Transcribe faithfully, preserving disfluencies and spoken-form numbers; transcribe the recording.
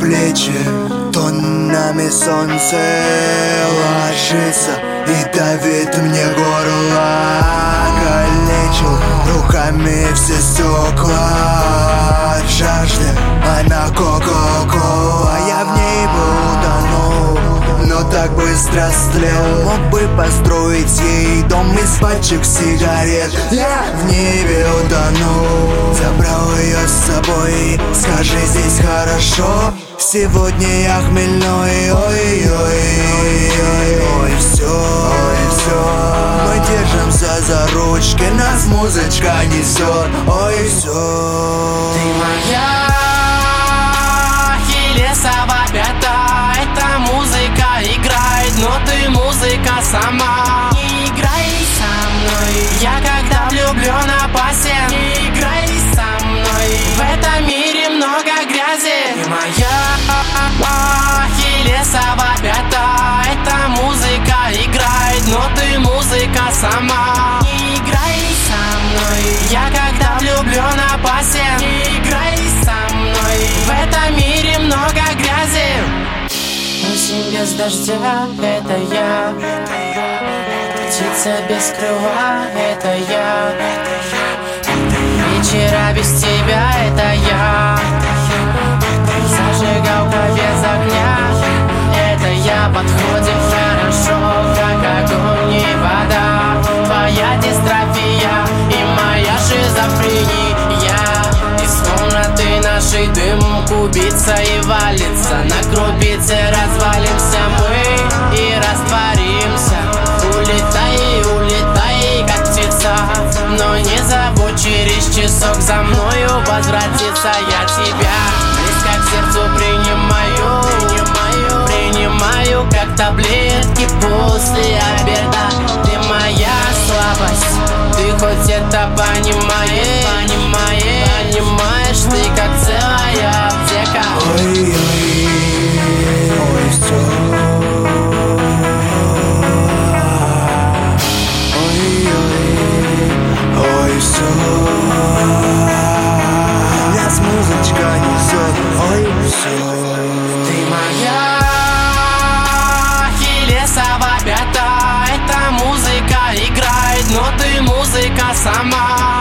плечи, тоннами солнце ложится и давит мне горло. Калечил руками все стекла от жажды, она кока-кола. Я в ней бы утонул, но так быстро стлел. Мог бы построить ей дом из пачек сигарет. Я в небе утонул, забрал ее с собой. Скажи, здесь хорошо? Сегодня я хмельной. Ой-ой-ой, ой, все, ой, все. Мы держимся за ручки, нас музычка несет. Ой, все. Ты моя Ахиллесова пята. Эта музыка играет, но ты музыка сама. Не играй со мной, я когда влюблен опасен. Не играй со мной, в этом мире много грязи. Ты моя Ахиллесова пята. Эта музыка играет, но ты музыка сама. Не играй со мной, я когда влюблен опасен. Не играй со мной, в этом мире много грязи. Осень без дождя, это я. Птица без крыла, это я. Вечера без тебя, это я. Зажигалка без огня, это я. Подходим хорошо, как огонь и вода. Твоя дистрофия и моя шизофрения. Из комнаты нашей дым кубится и валится. На крупице развалимся мы и растворимся. Улетай, улетай, как птица, но не забудь через часок за мною возвратиться. Я тебя близко к сердцу принимаю, принимаю, принимаю как таблетки после обеда. Ты моя слабость, ты хоть это понимаешь, понимаешь, понимаешь, ты как целая аптека. Ой, ой, ой, все. Нас музычка несет, ой, все. Ты моя Ахиллесова пята. Эта музыка играет, но ты музыка сама.